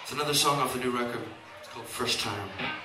It's another song off the new record. It's called First Time.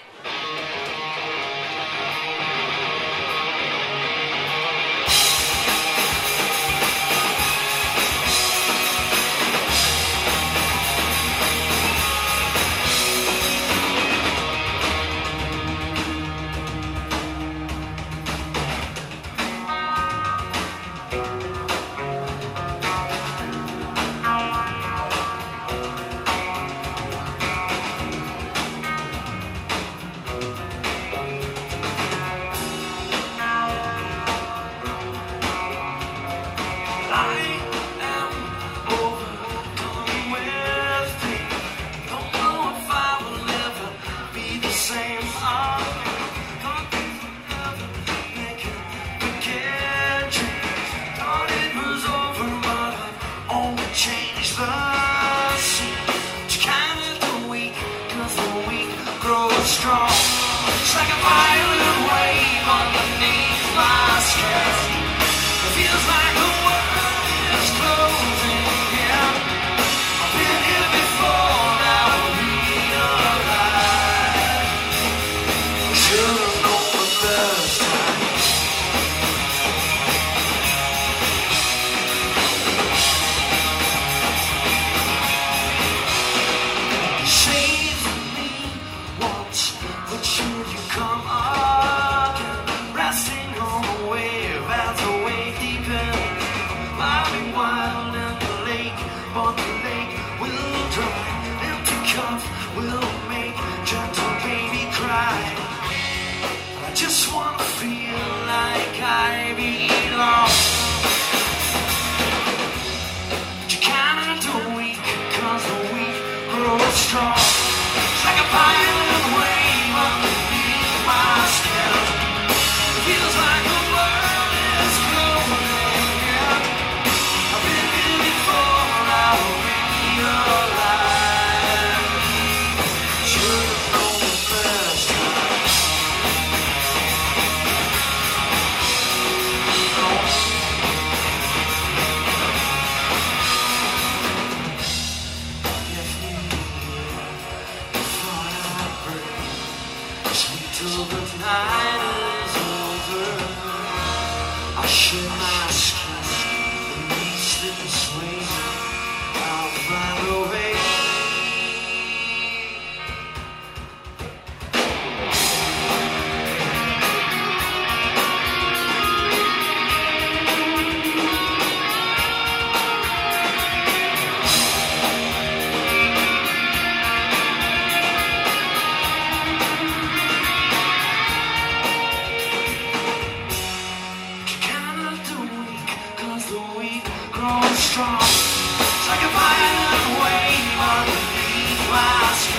Strong. It's like a violent wave underneath my skin. It feels like the world is closing in. I've been here before, now I realize I should have known the first time. You saved me once, but should you come again? Resting on the wave as the wave deepens. Lying wild in the lake, but the lake will dry. Empty cup will make gentle baby cry. But I just wanna feel like I belong. But you can't do weak, 'cause the weak grow strong. It's like a violent wave underneath my skin. It feels like the world is closing in. I've been here before, now I realize should have known the first time. If we thought I'd break, sleep till the night is over. I shed my skin, the knees slip and sway. I'll find a way. You cannot do weak, 'cause the weak grow strong. It's like a violent wave underneath my skin.